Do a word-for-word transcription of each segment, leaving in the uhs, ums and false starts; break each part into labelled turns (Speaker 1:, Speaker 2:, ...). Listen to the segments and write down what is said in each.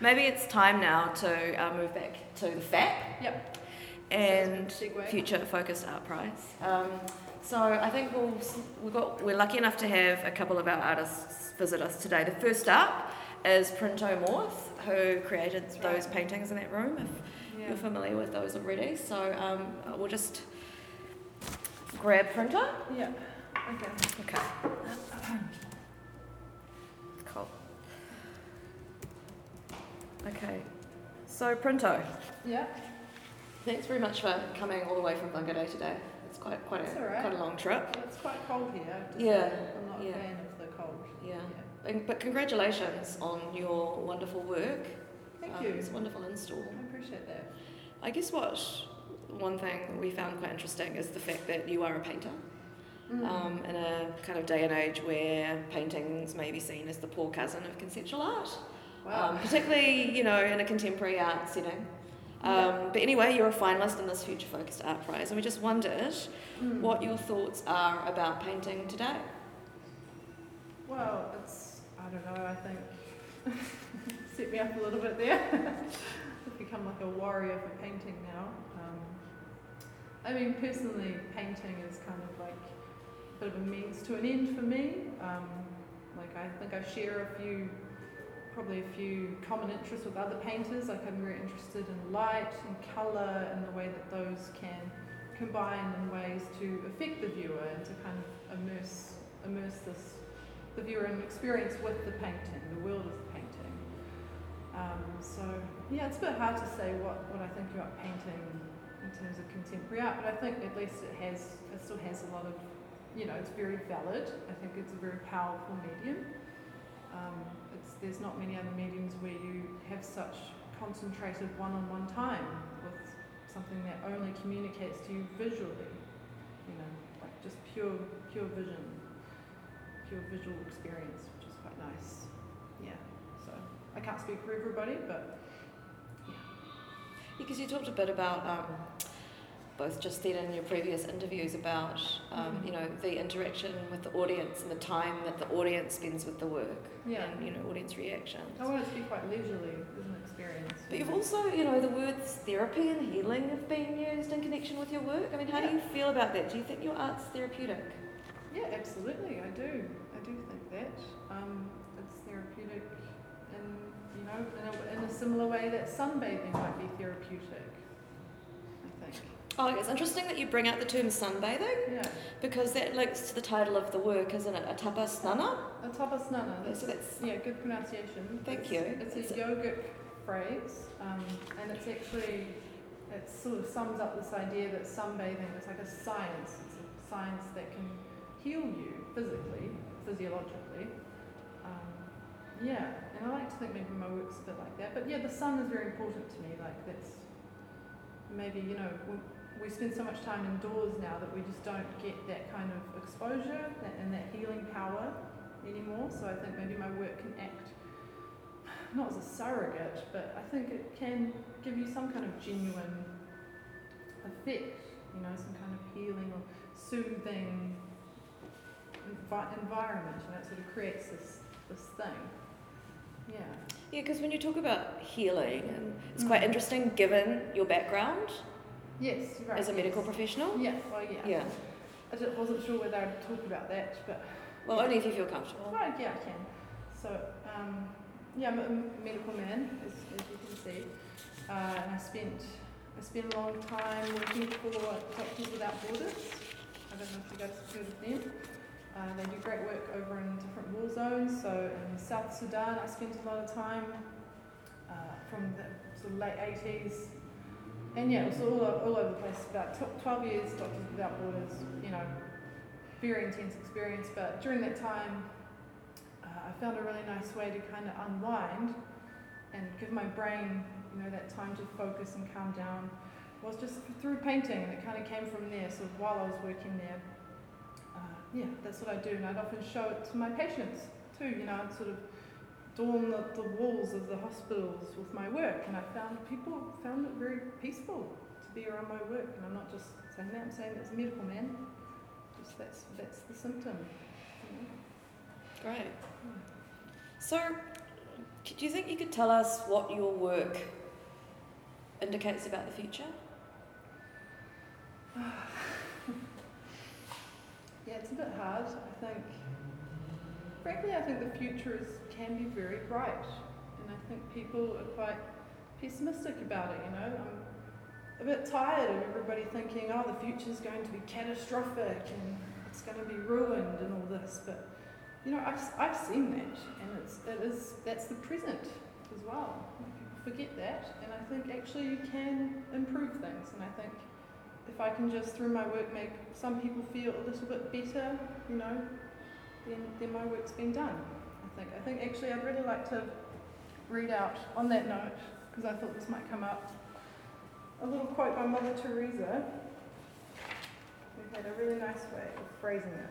Speaker 1: maybe it's time now to uh, move back to the F A P.
Speaker 2: Yep.
Speaker 1: And Future Focused Art Prize. Um, so I think we'll, we've got, we're lucky enough to have a couple of our artists visit us today. The first up is Printo Morth, who created That's those right. paintings in that room, if yeah. you're familiar with those already. So um, we'll just grab Printo.
Speaker 2: Yeah, okay.
Speaker 1: Okay. Cool. Okay, so Printo.
Speaker 2: Yeah.
Speaker 1: Thanks very much for coming all the way from Whangarei today. It's quite quite a
Speaker 2: right.
Speaker 1: quite a long trip.
Speaker 2: It's quite cold here.
Speaker 1: Yeah.
Speaker 2: I'm not
Speaker 1: yeah.
Speaker 2: a fan of the cold.
Speaker 1: Yeah. yeah. But congratulations on your wonderful work.
Speaker 2: Thank
Speaker 1: um,
Speaker 2: you.
Speaker 1: It's a wonderful install.
Speaker 2: I appreciate that.
Speaker 1: I guess what one thing we found quite interesting is the fact that you are a painter. Mm. Um, in a kind of day and age where paintings may be seen as the poor cousin of conceptual art.
Speaker 2: Wow.
Speaker 1: Um, particularly, you know, in a contemporary art setting. Um, yeah. But anyway, you're a finalist in this Future Focused Art Prize, and we just wondered mm. what your thoughts are about painting today.
Speaker 2: Well, it's, I don't know, I think, set me up a little bit there. I've become like a warrior for painting now. Um, I mean, personally, painting is kind of like a bit of a means to an end for me. Um, like, I think I share a few probably a few common interests with other painters. Like I'm very interested in light and colour and the way that those can combine in ways to affect the viewer and to kind of immerse immerse this the viewer in experience with the painting, the world of the painting. Um, so yeah, it's a bit hard to say what, what I think about painting in terms of contemporary art, but I think at least it has it still has a lot of, you know, it's very valid. I think it's a very powerful medium. Um, it's, there's not many other mediums where you have such concentrated one-on-one time with something that only communicates to you visually, you know, like just pure, pure vision, pure visual experience, which is quite nice. Yeah, so I can't speak for everybody, but yeah.
Speaker 1: Because you talked a bit about um, both just then in your previous interviews about um, mm. you know, the interaction with the audience and the time that the audience spends with the work.
Speaker 2: Yeah.
Speaker 1: And, you know, audience reactions.
Speaker 2: I want it to be quite leisurely as an experience.
Speaker 1: But you've also, you know, the words therapy and healing have been used in connection with your work. I mean, how yeah. do you feel about that? Do you think your art's therapeutic?
Speaker 2: Yeah, absolutely. I do. I do think that. Um, it's therapeutic in, you know, in a, in a similar way that sunbathing might be therapeutic, I think.
Speaker 1: Oh, it's interesting that you bring out the term sunbathing,
Speaker 2: yeah.
Speaker 1: because that links to the title of the work, isn't it? A tapasnana?
Speaker 2: A tapasana. That's,
Speaker 1: so that's,
Speaker 2: yeah, good pronunciation.
Speaker 1: Thank
Speaker 2: it's,
Speaker 1: you.
Speaker 2: It's, it's a yogic phrase, um, and it's actually, it sort of sums up this idea that sunbathing is like a science. It's a science that can heal you physically, physiologically. Um, yeah, and I like to think maybe my work's a bit like that. But yeah, the sun is very important to me. Like that's maybe, you know, we, we spend so much time indoors now that we just don't get that kind of exposure that, and that healing power anymore. So I think maybe my work can act not as a surrogate, but I think it can give you some kind of genuine effect, you know, some kind of healing or soothing envi- environment, and that sort of creates this this thing. Yeah.
Speaker 1: Yeah, because when you talk about healing, and it's
Speaker 2: mm.
Speaker 1: quite interesting given your background.
Speaker 2: Yes, you're right.
Speaker 1: As a medical
Speaker 2: yes.
Speaker 1: professional.
Speaker 2: Yeah. Well, yeah.
Speaker 1: Yeah.
Speaker 2: I just wasn't sure whether I'd talk about that, but.
Speaker 1: Well, only if you feel comfortable.
Speaker 2: Right. Yeah, I can. So, um, yeah, I'm a medical man, as, as you can see, uh, and I spent I spent a long time working for Doctors Without Borders. I don't know if you guys have heard of them. Uh, they do great work over in different war zones. So in South Sudan, I spent a lot of time uh, from the sort of late eighties. And yeah, it was all, all over the place. About twelve years, Doctors Without Borders, you know, very intense experience. But during that time, uh, I found a really nice way to kind of unwind and give my brain, you know, that time to focus and calm down. Was just through painting, and it kind of came from there. So while I was working there, uh, yeah, that's what I do. And I'd often show it to my patients too. You know, I'd sort of adorn the, the walls of the hospitals with my work, and I found people found it very peaceful to be around my work. And I'm not just saying that; I'm saying it's a medical man. Just that's that's the symptom. You know?
Speaker 1: Great. So, do you think you could tell us what your work indicates about the future?
Speaker 2: Yeah, it's a bit hard. I think, frankly, I think the future is, can be very bright, and I think people are quite pessimistic about it, you know. I'm a bit tired of everybody thinking, oh, the future's going to be catastrophic and it's going to be ruined and all this, but you know, I've, I've seen that, and it's, it is, that's the present as well. People forget that, and I think actually you can improve things, and I think if I can just, through my work, make some people feel a little bit better, you know, then, then my work's been done, I think. I think actually I'd really like to read out, on that note, because I thought this might come up, a little quote by Mother Teresa, who had a really nice way of phrasing it.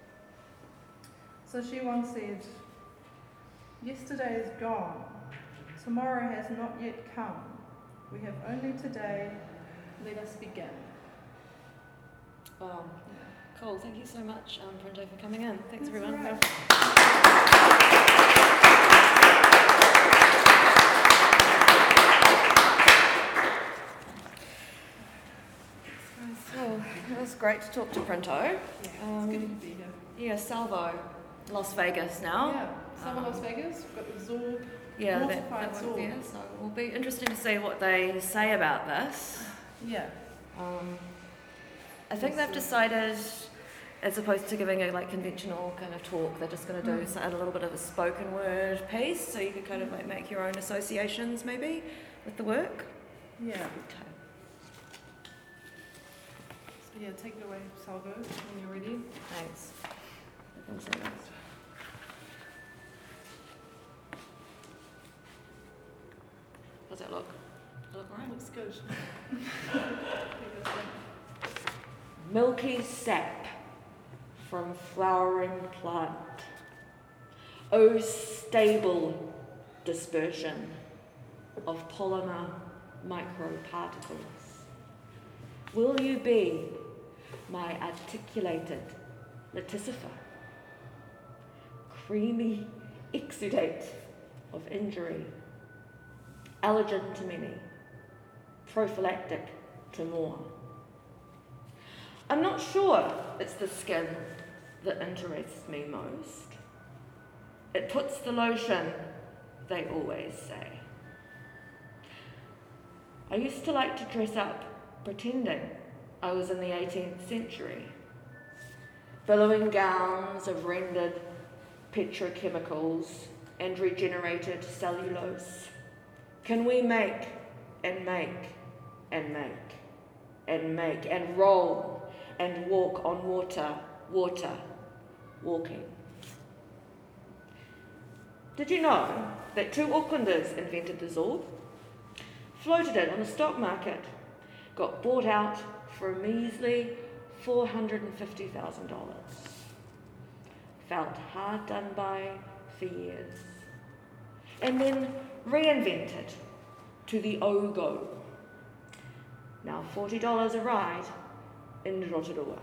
Speaker 2: So she once said, "Yesterday is gone, tomorrow has not yet come. We have only today, let us begin."
Speaker 1: Wow. Yeah. Cool, thank you so much, um, Printo, for coming in. Thanks,
Speaker 2: That's
Speaker 1: everyone.
Speaker 2: Right.
Speaker 1: So, it was great to talk to Printo.
Speaker 2: Yeah, it's
Speaker 1: um,
Speaker 2: good to be here.
Speaker 1: Yeah, Salvo, Las Vegas now.
Speaker 2: Yeah, Salvo
Speaker 1: um,
Speaker 2: Las Vegas, we've got the Zorb,
Speaker 1: Yeah, that,
Speaker 2: mortified
Speaker 1: that
Speaker 2: Zorb.
Speaker 1: one there. So it will be interesting to see what they say about this.
Speaker 2: Yeah.
Speaker 1: Um, I think they've decided, as opposed to giving a like conventional kind of talk, they're just going to do
Speaker 2: Mm.
Speaker 1: a little bit of a spoken word piece, so you could kind of like make your own associations maybe with the work.
Speaker 2: Yeah.
Speaker 1: Okay.
Speaker 2: So yeah, take it away, Salvo, when you're ready.
Speaker 1: Thanks. I think so. How's that look? Does that look right?
Speaker 2: Looks good.
Speaker 1: Milky sap from flowering plant. O stable dispersion of polymer microparticles. Will you be my articulated lentissifer? Creamy exudate of injury. Allergen to many. Prophylactic to more. I'm not sure it's the skin that interests me most. It puts the lotion, they always say. I used to like to dress up pretending I was in the eighteenth century. Billowing gowns of rendered petrochemicals and regenerated cellulose. Can we make and make and make and make and roll and walk on water, water, walking? Did you know that two Aucklanders invented the Zorb? Floated it on the stock market, got bought out for a measly four hundred fifty thousand dollars. Felt hard done by for years. And then reinvented to the Ogo. Now forty dollars a ride in Rotorua.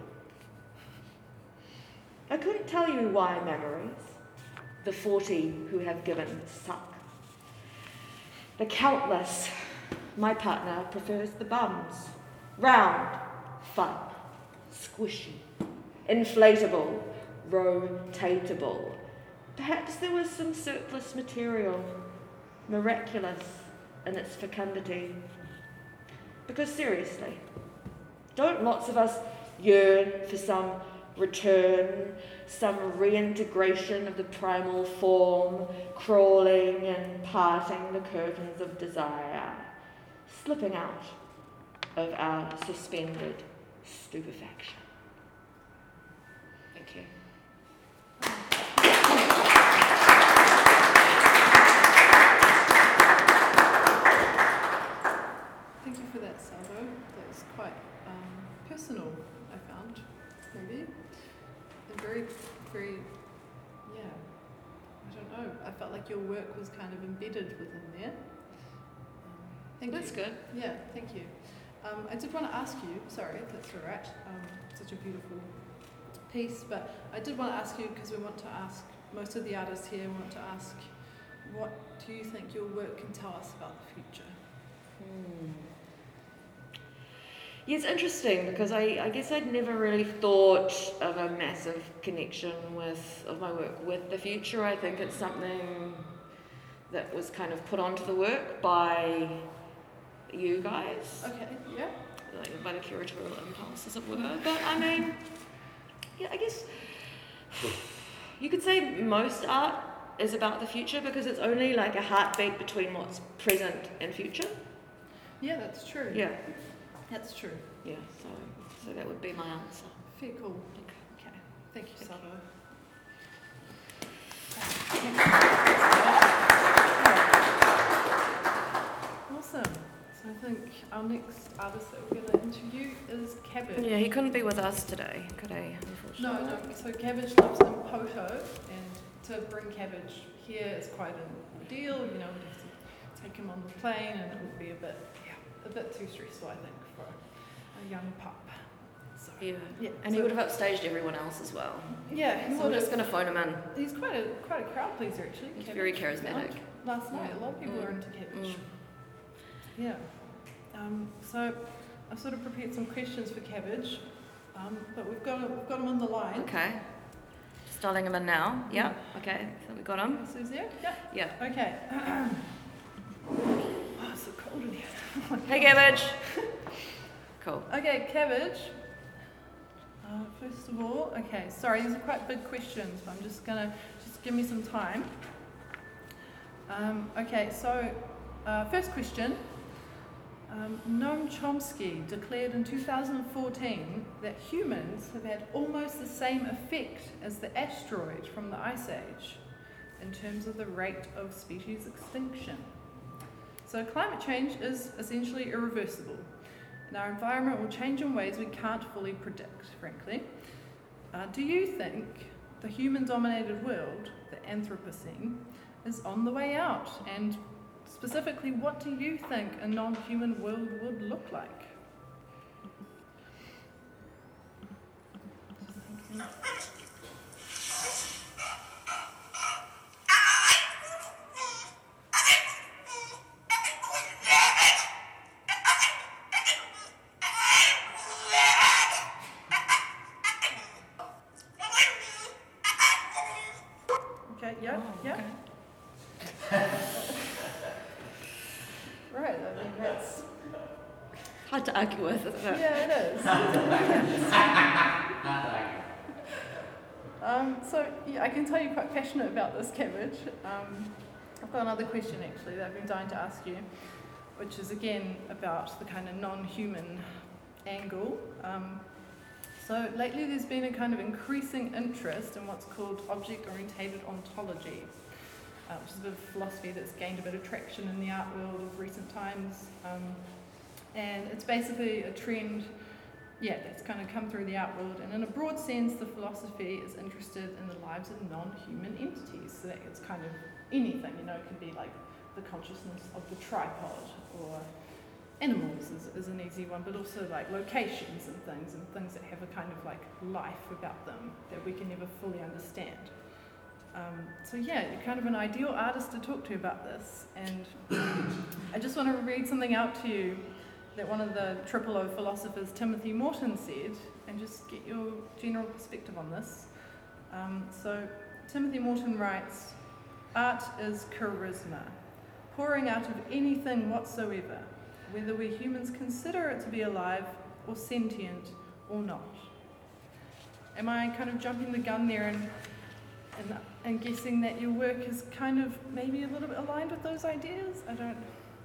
Speaker 1: I couldn't tell you why memories, the forty who have given suck. The countless, my partner prefers the bums. Round, fun, squishy, inflatable, rotatable. Perhaps there was some surplus material, miraculous in its fecundity. Because seriously, don't lots of us yearn for some return, some reintegration of the primal form, crawling and parting the curtains of desire, slipping out of our suspended stupefaction? Thank you.
Speaker 2: Thank you for that, Salvo. That was quite um, personal, I found, maybe. And very, very, yeah, I don't know. I felt like your work was kind of embedded within there. Um, thank
Speaker 1: That's
Speaker 2: you.
Speaker 1: good.
Speaker 2: Yeah, thank you. Um, I did want to ask you, sorry, if that's all right, um, such a beautiful piece, but I did want to ask you, because we want to ask, most of the artists here want to ask, what do you think your work can tell us about the future?
Speaker 1: Hmm. Yeah, it's interesting because I, I guess I'd never really thought of a massive connection with of my work with the future. I think it's something that was kind of put onto the work by you guys.
Speaker 2: Okay, yeah.
Speaker 1: Like by the curatorial impulse, as it were. But I mean, yeah, I guess you could say most art is about the future because it's only like a heartbeat between what's present and future.
Speaker 2: Yeah, that's true.
Speaker 1: Yeah.
Speaker 2: That's true.
Speaker 1: Yeah, so so that would be my answer.
Speaker 2: Fair cool.
Speaker 1: Okay.
Speaker 2: Okay. Thank you,
Speaker 1: Thank
Speaker 2: Savo. Awesome. So I think our next artist that we're going to interview is Cabbage.
Speaker 1: Yeah, he couldn't be with us today, could he?
Speaker 2: No, no. So Cabbage lives in Poto, and to bring Cabbage here is quite an ordeal. You know, we'd have to take him on the plane, and it would be a bit, yeah, a bit too stressful, I think, for a young pup. So,
Speaker 1: Yeah.
Speaker 2: yeah.
Speaker 1: And
Speaker 2: so,
Speaker 1: he would have upstaged everyone else as well.
Speaker 2: Yeah, he
Speaker 1: So
Speaker 2: would
Speaker 1: we're just
Speaker 2: have.
Speaker 1: going to phone him in.
Speaker 2: He's quite a quite a crowd pleaser, actually.
Speaker 1: He's
Speaker 2: Cabbage.
Speaker 1: very charismatic.
Speaker 2: Last night, a lot of people
Speaker 1: Mm.
Speaker 2: were into Cabbage.
Speaker 1: Mm.
Speaker 2: Yeah. Um, so I've sort of prepared some questions for Cabbage, um, but we've got we've got him on the line.
Speaker 1: Okay. Just dialing him in now. Yeah. Okay. So we got him.
Speaker 2: So he's there? Yeah.
Speaker 1: Yeah.
Speaker 2: Okay. Oh, it's so cold in here.
Speaker 1: Hey, Cabbage. Cool.
Speaker 2: Okay, Cabbage. Uh, first of all, okay, sorry, these are quite big questions, but I'm just gonna just give me some time. Um, okay, so uh, first question. Um, Noam Chomsky declared in two thousand fourteen that humans have had almost the same effect as the asteroid from the Ice Age in terms of the rate of species extinction. So climate change is essentially irreversible, and our environment will change in ways we can't fully predict, frankly. Uh, do you think the human-dominated world, the Anthropocene, is on the way out? And specifically, what do you think a non-human world would look like? Okay, yeah,
Speaker 1: Oh,
Speaker 2: yeah.
Speaker 1: okay.
Speaker 2: Right, I mean, that's...
Speaker 1: Hard to argue with, isn't it?
Speaker 2: Yeah, it is. um, so, yeah, I can tell you're quite passionate about this, Cabbage. Um, I've got another question, actually, that I've been dying to ask you, which is, again, about the kind of non-human angle. Um, so, lately there's been a kind of increasing interest in what's called object-orientated ontology, uh, which is a bit of philosophy that's gained a bit of traction in the art world of recent times. Um, and it's basically a trend, yeah, that's kind of come through the art world. And in a broad sense, the philosophy is interested in the lives of non-human entities. So that it's kind of anything, you know, it can be like the consciousness of the tripod, or animals is, is an easy one, but also like locations and things, and things that have a kind of like life about them that we can never fully understand. Um, so yeah, you're kind of an ideal artist to talk to about this, and I just want to read something out to you that one of the Triple O philosophers, Timothy Morton, said, and just get your general perspective on this. Um, so Timothy Morton writes, "Art is charisma, pouring out of anything whatsoever, whether we humans consider it to be alive or sentient or not." Am I kind of jumping the gun there and and, and guessing that your work is kind of maybe a little bit aligned with those ideas? I don't...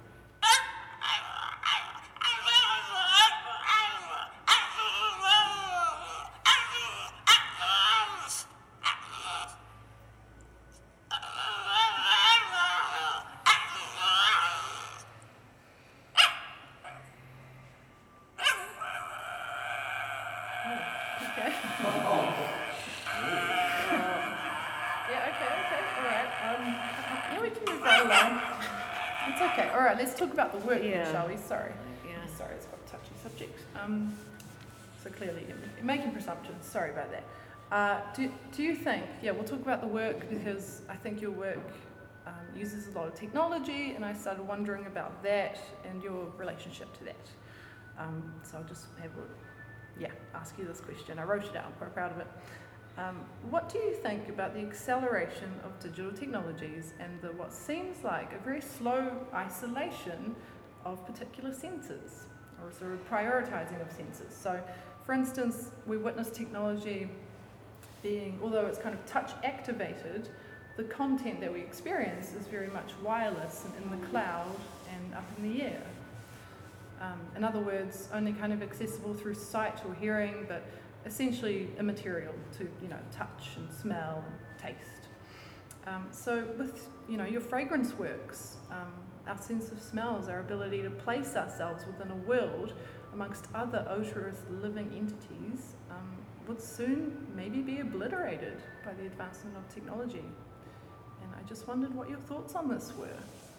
Speaker 2: Let's talk about the work,
Speaker 1: Yeah.
Speaker 2: shall we? Sorry.
Speaker 1: Yeah.
Speaker 2: Sorry, it's quite a touchy subject. Um, so clearly, you're making presumptions. Sorry about that. Uh, do, do you think, yeah, we'll talk about the work because I think your work um, uses a lot of technology, and I started wondering about that and your relationship to that. Um, so I'll just have a, yeah, ask you this question. I wrote it out, I'm quite proud of it. Um, what do you think about the acceleration of digital technologies and the what seems like a very slow isolation of particular senses, or sort of prioritising of senses? So, for instance, we witness technology being, although it's kind of touch activated, the content that we experience is very much wireless and in the cloud and up in the air. Um, in other words, only kind of accessible through sight or hearing, but essentially immaterial to, you know, touch and smell and taste. Um, so with, you know, your fragrance works, um, our sense of smells, our ability to place ourselves within a world amongst other odorous living entities um, would soon maybe be obliterated by the advancement of technology. And I just wondered what your thoughts on this were.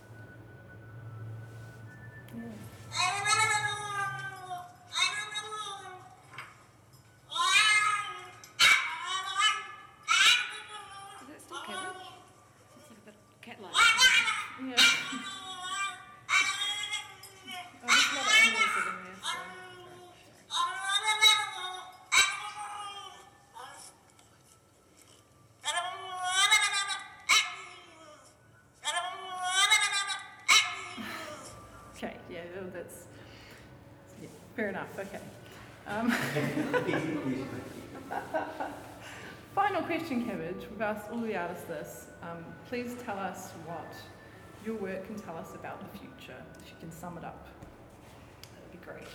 Speaker 2: Yeah. Okay, yeah, that's, yeah, fair enough, okay. Um, final question, Cabbage. We've asked all the artists this. Um, please tell us what your work can tell us about the future. If you can sum it up, that would be great.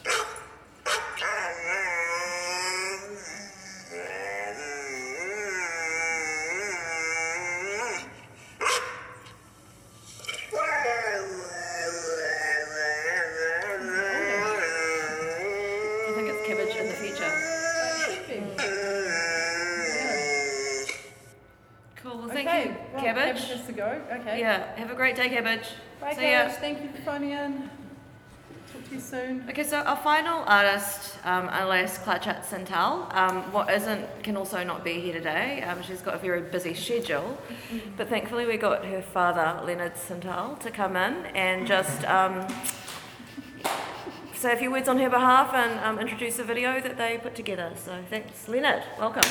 Speaker 1: Cabbage.
Speaker 2: Cabbage has to go. Okay.
Speaker 1: Yeah. Have a great day, Cabbage.
Speaker 2: Bye,
Speaker 1: See
Speaker 2: Cabbage.
Speaker 1: ya.
Speaker 2: Thank you for phoning in. Talk to you soon.
Speaker 1: Okay, so our final artist, um, Alice Clarchat Santal, um, what isn't can also not be here today. Um, she's got a very busy schedule, but thankfully we got her father, Leonard Santal, to come in and just um, say a few words on her behalf and um, introduce a video that they put together. So thanks, Leonard. Welcome.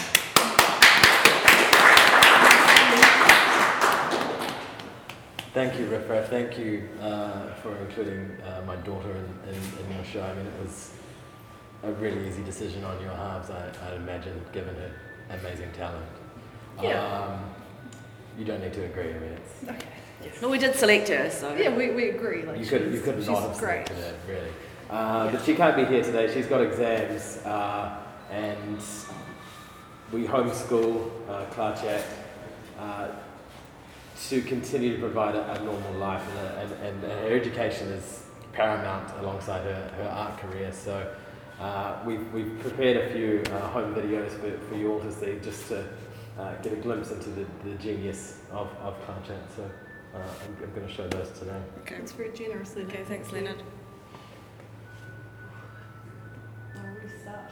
Speaker 3: Thank you, Riff. Thank you uh, for including uh, my daughter in, in, in your show. I mean, it was a really easy decision on your halves, I, I'd imagine, given her amazing talent.
Speaker 2: Yeah.
Speaker 3: Um, you don't need to agree. I mean, it's...
Speaker 2: Okay. Yes.
Speaker 1: No, we did select her, so...
Speaker 2: Yeah, we, we agree. Like
Speaker 3: you could you could not have selected her, really. Uh, yeah. But she can't be here today. She's got exams, uh, and we homeschool uh, Clarchat uh, to continue to provide a, a normal life, and, a, and, and her education is paramount alongside her, her art career. So uh, we've, we've prepared a few uh, home videos for, for you all to see, just to uh, get a glimpse into the, the genius of, of Clarchat. So uh, I'm, I'm going to show those today.
Speaker 2: Okay. That's very generous, Leonard.
Speaker 1: Okay, thanks, Leonard.
Speaker 2: I'll restart.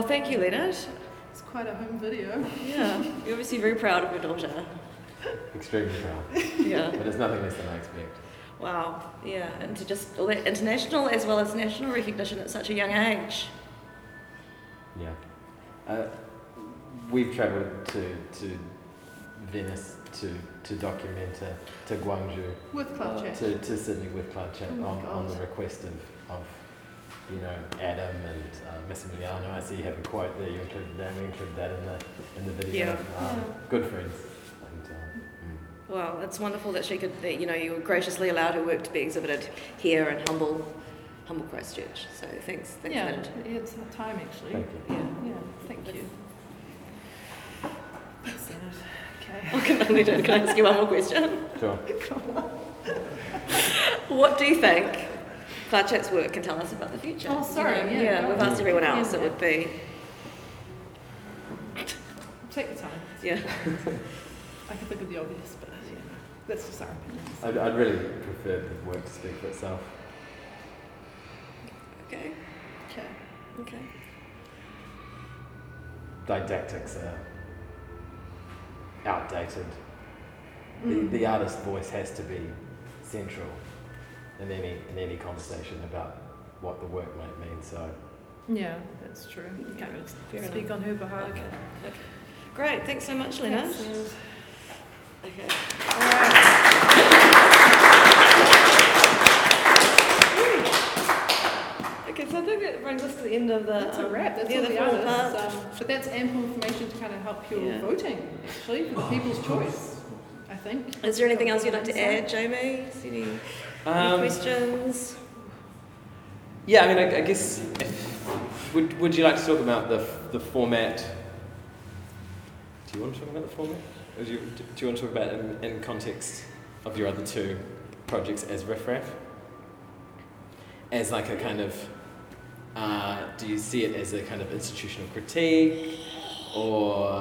Speaker 1: Well, thank you, Leonard.
Speaker 2: It's quite a home video.
Speaker 1: Yeah, you're obviously very proud of your daughter.
Speaker 3: Extremely proud.
Speaker 1: Yeah.
Speaker 3: But it's nothing less than I expect.
Speaker 1: Wow, yeah, and to just all that international as well as national recognition at such a young age.
Speaker 3: Yeah. Uh, we've travelled to, to Venice to, to document uh, to Guangzhou,
Speaker 2: With Cloud Chat.
Speaker 3: to, to Sydney with Cloud Chat
Speaker 2: Oh my
Speaker 3: on, on
Speaker 2: God.
Speaker 3: the request of, of you know, Adam and uh, Massimiliano. I see you have a quote there, you included that, we included that in the, in the video.
Speaker 1: Yeah.
Speaker 3: Um,
Speaker 2: Yeah.
Speaker 3: Good friends. And, uh, mm.
Speaker 1: Well, it's wonderful that she could, that, you know, you graciously allowed her work to be exhibited here in humble, humble Christchurch. So thanks, thanks,
Speaker 2: Yeah,
Speaker 1: Leonard.
Speaker 2: it's time actually.
Speaker 3: Thank you.
Speaker 1: Yeah.
Speaker 2: Yeah, thank you. Thanks, Leonard. Okay.
Speaker 1: Oh, can, I, can I ask you one more question?
Speaker 3: Sure.
Speaker 1: What do you think Cloud Chat's work can tell us about the future?
Speaker 2: Oh, sorry,
Speaker 1: You know,
Speaker 2: yeah,
Speaker 1: yeah,
Speaker 2: go
Speaker 1: we've
Speaker 2: on.
Speaker 1: asked everyone
Speaker 2: Yeah,
Speaker 1: else. It
Speaker 2: yeah.
Speaker 1: would be,
Speaker 2: Take the time.
Speaker 1: yeah.
Speaker 2: I can think of the obvious, but yeah, that's just our opinions.
Speaker 3: I'd, I'd really prefer the work to speak for itself.
Speaker 1: Okay.
Speaker 2: Okay.
Speaker 1: Okay.
Speaker 3: Didactics are outdated.
Speaker 2: Mm.
Speaker 3: The, the artist's voice has to be central in any in any conversation about what the work might mean. So
Speaker 2: Yeah, that's true. You can't really
Speaker 1: Fair
Speaker 2: speak
Speaker 1: enough.
Speaker 2: on her behalf.
Speaker 1: Okay. Okay. Great. Thanks so much, Leonard.
Speaker 2: Thanks, Leonard.
Speaker 1: Okay.
Speaker 2: All right.
Speaker 1: Okay, so I think that brings us to the end of the.
Speaker 2: That's a
Speaker 1: um,
Speaker 2: wrap. That's
Speaker 1: yeah,
Speaker 2: all
Speaker 1: the
Speaker 2: the
Speaker 1: formal
Speaker 2: artists.
Speaker 1: part.
Speaker 2: Um, but that's ample information to kind of help your
Speaker 1: Yeah.
Speaker 2: voting, actually, for the people's choice, I think.
Speaker 1: Is there anything else you'd like to add, Jamie? Is there Any, any
Speaker 3: um,
Speaker 1: questions?
Speaker 3: yeah, I mean, I, I guess if, would would you like to talk about the the format? Do you want to talk about the format? Or do you do you want to talk about it in, in context of your other two projects as riffraff? As like a kind of, uh, do you see it as a kind of institutional critique, or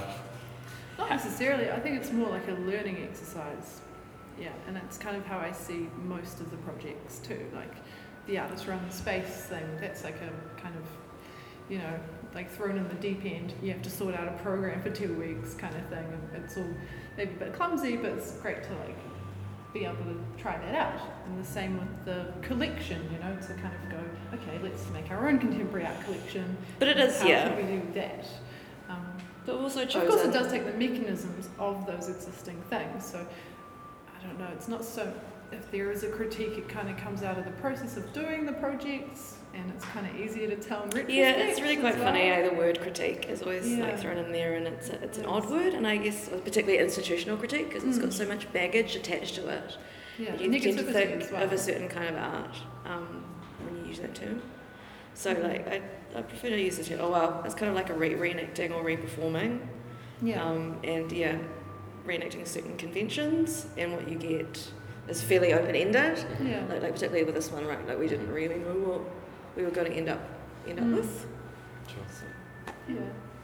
Speaker 2: Not necessarily. I think it's more like a learning exercise. Yeah, and that's kind of how I see most of the projects too. Like the artist run space thing, that's like a kind of, you know, like thrown in the deep end. You have to sort out a program for two weeks kind of thing. And it's all maybe a bit clumsy, but it's great to like be able to try that out. And the same with the collection, you know, to kind of go, okay, let's make our own contemporary art collection.
Speaker 1: But it is,
Speaker 2: How
Speaker 1: yeah.
Speaker 2: can we do that? Um,
Speaker 1: But also
Speaker 2: of
Speaker 1: chosen.
Speaker 2: course, it does take the mechanisms of those existing things. So, I don't know. It's not so. If there is a critique, it kind of comes out of the process of doing the projects, and it's kind of easier to tell in retrospect.
Speaker 1: Yeah, it's really quite
Speaker 2: as
Speaker 1: funny.
Speaker 2: well.
Speaker 1: Eh? The word critique is always
Speaker 2: Yeah.
Speaker 1: like thrown in there, and it's a, it's an
Speaker 2: It
Speaker 1: odd
Speaker 2: is.
Speaker 1: word, and I guess particularly institutional critique because it's got
Speaker 2: Mm.
Speaker 1: so much baggage attached to it.
Speaker 2: Yeah,
Speaker 1: You tend to
Speaker 2: negativity
Speaker 1: think
Speaker 2: as well.
Speaker 1: of a certain kind of art um, when you use that term. So
Speaker 2: Mhm.
Speaker 1: like I, I prefer to use the term. Oh well, it's kind of like a re- reenacting or re-performing.
Speaker 2: Yeah.
Speaker 1: Um, and yeah, reenacting certain conventions, and what you get is fairly open-ended.
Speaker 2: yeah.
Speaker 1: Like, like particularly with this one, right? Like we didn't really know what we were going to end up end up
Speaker 2: Mm.
Speaker 1: with.
Speaker 3: sure.
Speaker 2: Yeah.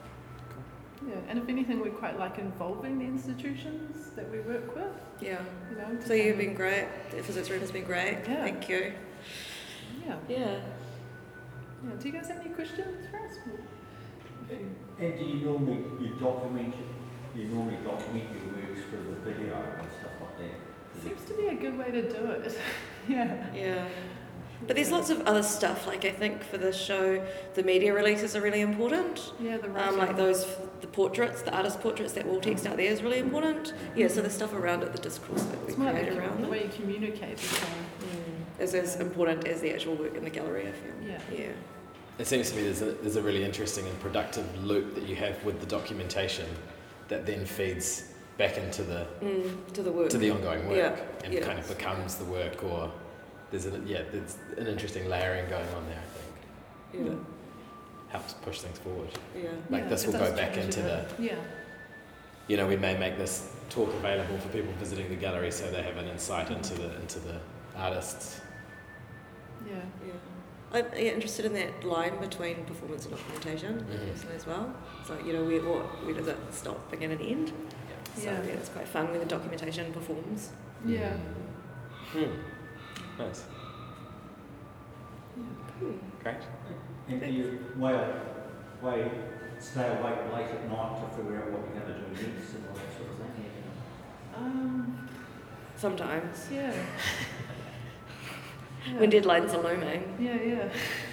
Speaker 2: Yeah, and if anything, we quite like involving the institutions that we work with.
Speaker 1: Yeah.
Speaker 2: You know. to
Speaker 1: So you've
Speaker 2: kind
Speaker 1: been great. The physics room has been great.
Speaker 2: Yeah.
Speaker 1: Thank you.
Speaker 2: of- Yeah.
Speaker 1: Yeah.
Speaker 2: Yeah. Do you guys have any questions for us? If you-
Speaker 4: And do you normally, you document, it- you normally document your works for the video and stuff like that?
Speaker 2: Seems to be a good way to do it. yeah.
Speaker 1: Yeah. But there's lots of other stuff. Like I think for this show, the media releases are really important.
Speaker 2: Yeah, the
Speaker 1: Um,
Speaker 2: writing.
Speaker 1: like those, the portraits, the artist portraits, that wall text out there is really important. Yeah. So the stuff around it, the discourse that we
Speaker 2: It's more like
Speaker 1: create
Speaker 2: the,
Speaker 1: around
Speaker 2: the
Speaker 1: it,
Speaker 2: way you communicate the show.
Speaker 1: mm, is as important as the actual work in the gallery. I feel.
Speaker 2: Yeah.
Speaker 1: Yeah.
Speaker 3: It seems to me there's a, there's a really interesting and productive loop that you have with the documentation that then feeds back into the
Speaker 1: Mm, to the work.
Speaker 3: to the ongoing work
Speaker 1: Yeah,
Speaker 3: and
Speaker 1: yeah.
Speaker 3: kind of becomes the work, or there's an, yeah there's an interesting layering going on there, I think,
Speaker 1: Yeah.
Speaker 3: that helps push things forward.
Speaker 1: Yeah.
Speaker 3: Like
Speaker 2: Yeah,
Speaker 3: this
Speaker 2: it
Speaker 3: will
Speaker 2: does
Speaker 3: go back
Speaker 2: change
Speaker 3: into
Speaker 2: a
Speaker 3: the,
Speaker 2: bit. Yeah.
Speaker 3: you know, we may make this talk available for people visiting the gallery so they have an insight into the into the artists.
Speaker 2: Yeah.
Speaker 1: Yeah. I'm yeah, interested in that line between performance and documentation
Speaker 3: Mhm.
Speaker 1: personally as well. So, you know, where, what, where does it stop, begin and end? So,
Speaker 2: Yeah.
Speaker 1: yeah, it's quite fun when the documentation performs.
Speaker 2: Yeah.
Speaker 3: Hmm. Nice.
Speaker 1: Hmm.
Speaker 3: Great.
Speaker 4: And do you, well, why stay awake late at night to figure out what you're going to do next and all that sort of thing? You know?
Speaker 2: Um,
Speaker 1: Sometimes.
Speaker 2: yeah. yeah.
Speaker 1: When deadlines are looming.
Speaker 2: Yeah, yeah.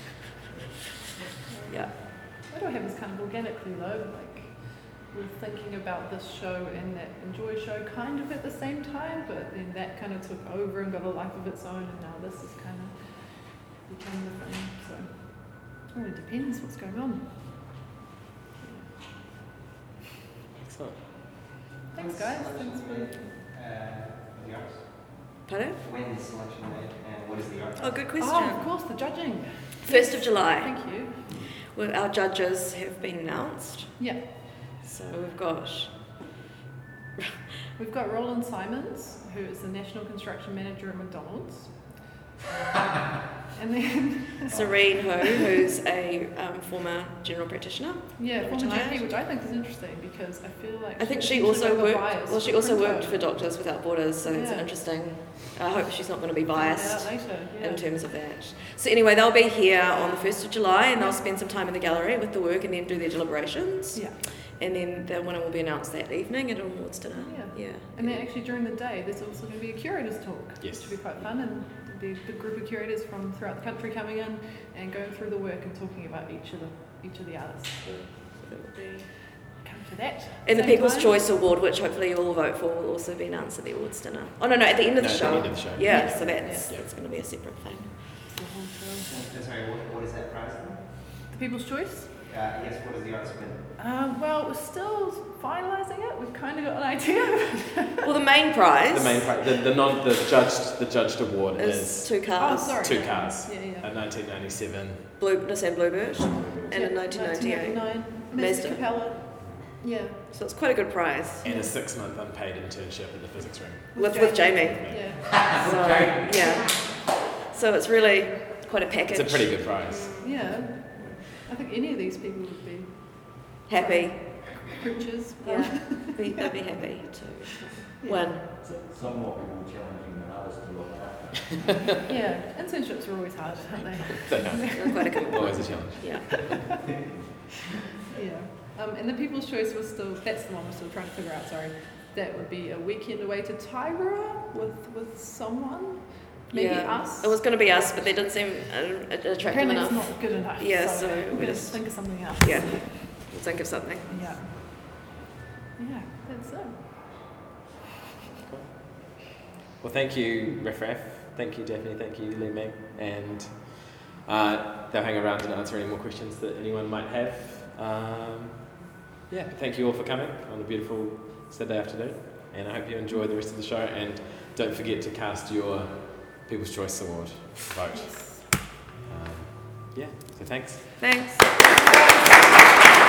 Speaker 1: Yeah.
Speaker 2: Why do I have this kind of organically though? Like, we're thinking about this show and that Enjoy show kind of at the same time, but then that kind of took over and got a life of its own, and now this is kind of become the thing. So it really depends what's going on.
Speaker 3: Excellent.
Speaker 2: Thanks, guys. Thanks for
Speaker 5: the arts?
Speaker 1: Pardon?
Speaker 5: When is selection made and what is the art?
Speaker 1: Oh, good question.
Speaker 2: Oh, of course, the judging.
Speaker 1: First of July.
Speaker 2: Thank you.
Speaker 1: Well, our judges have been announced.
Speaker 2: Yeah.
Speaker 1: So we've got
Speaker 2: We've got Roland Simons, who is the National Construction Manager at McDonald's. And then
Speaker 1: Serene Ho, who's a um, former general practitioner.
Speaker 2: yeah, former
Speaker 1: Retired.
Speaker 2: G P, which I think is interesting because I feel like
Speaker 1: I think she
Speaker 2: actually
Speaker 1: also
Speaker 2: has a
Speaker 1: worked.
Speaker 2: bias
Speaker 1: Well, she
Speaker 2: for
Speaker 1: also
Speaker 2: Printo.
Speaker 1: worked for Doctors Without Borders, so it's an
Speaker 2: Yeah.
Speaker 1: interesting. I hope she's not going to be
Speaker 2: Find out
Speaker 1: biased
Speaker 2: later, yeah.
Speaker 1: in terms of that. So anyway, they'll be here on the first of July, and they'll spend some time in the gallery with the work, and then do their deliberations.
Speaker 2: Yeah.
Speaker 1: And then the winner will be announced that evening at an awards dinner.
Speaker 2: Yeah.
Speaker 1: Yeah.
Speaker 2: And then actually during the day, there's also going to be a curators talk,
Speaker 3: Yes.
Speaker 2: which will be quite fun, and there'll be a big group of curators from throughout the country coming in and going through the work and talking about each of the each of the artists. So
Speaker 1: It will be-
Speaker 2: come to that.
Speaker 1: And the
Speaker 2: Same
Speaker 1: People's
Speaker 2: time.
Speaker 1: Choice Award, which hopefully you'll all vote for, will also be announced at the awards dinner. Oh no, no, at the end of the
Speaker 3: No, at the
Speaker 1: show.
Speaker 3: end of the show.
Speaker 1: Yeah,
Speaker 2: Yeah.
Speaker 1: so that's
Speaker 3: Yeah.
Speaker 1: that's going to be a separate thing.
Speaker 2: The whole show.
Speaker 5: Uh, sorry, what, what is that prize then?
Speaker 2: The People's Choice.
Speaker 5: Uh, yes, what is the arts win?
Speaker 2: Um, well, we're still finalising it. We've kind of got an idea.
Speaker 1: Well, the main prize.
Speaker 3: The main pri- the, the non the judged the judged award
Speaker 1: is
Speaker 3: is
Speaker 1: two cars.
Speaker 2: Oh, sorry.
Speaker 3: two
Speaker 2: yeah.
Speaker 3: cars.
Speaker 2: Yeah, yeah.
Speaker 3: A nineteen ninety-seven
Speaker 1: Blue Nissan Bluebird, and
Speaker 2: Yeah,
Speaker 1: in nineteen ninety-eight.
Speaker 2: nineteen ninety-nine.
Speaker 1: Mazda.
Speaker 2: Mazda Capella. Yeah.
Speaker 1: So it's quite a good prize
Speaker 3: and a six month unpaid internship at the physics room.
Speaker 1: with with Jamie.
Speaker 2: Yeah.
Speaker 1: So, yeah. So it's really quite a package.
Speaker 3: It's a pretty good prize.
Speaker 2: Yeah. I think any of these people would be
Speaker 1: Happy.
Speaker 2: preachers.
Speaker 1: Yeah. Be, they'd be happy to
Speaker 2: Yeah.
Speaker 1: win.
Speaker 4: Some will be more challenging than others to look after.
Speaker 2: Yeah. Internships are always hard, aren't they?
Speaker 1: They're quite a good
Speaker 3: Always a challenge.
Speaker 1: Yeah.
Speaker 2: Yeah. Um, and the People's Choice was still, that's the one we're still trying to figure out, sorry. That would be a weekend away to Tairua with, with someone. Maybe
Speaker 1: yeah.
Speaker 2: us.
Speaker 1: It was going to be us, but they didn't seem uh, attractive
Speaker 2: Apparently
Speaker 1: enough.
Speaker 2: it's not good enough.
Speaker 1: Yeah,
Speaker 2: so,
Speaker 1: so
Speaker 2: we're
Speaker 1: we
Speaker 2: going to
Speaker 1: just-
Speaker 2: think of something else.
Speaker 1: Yeah. We'll think of something.
Speaker 2: Yeah. Yeah, that's it.
Speaker 3: Well, thank you, Riff Raff. Thank you, Daphne. Thank you, Lee Ming. And uh, they'll hang around and answer any more questions that anyone might have. Um, yeah, but thank you all for coming on a beautiful Saturday afternoon. And I hope you enjoy the rest of the show. And don't forget to cast your People's Choice Award vote.
Speaker 2: Yes.
Speaker 3: Um, yeah, so thanks.
Speaker 1: Thanks.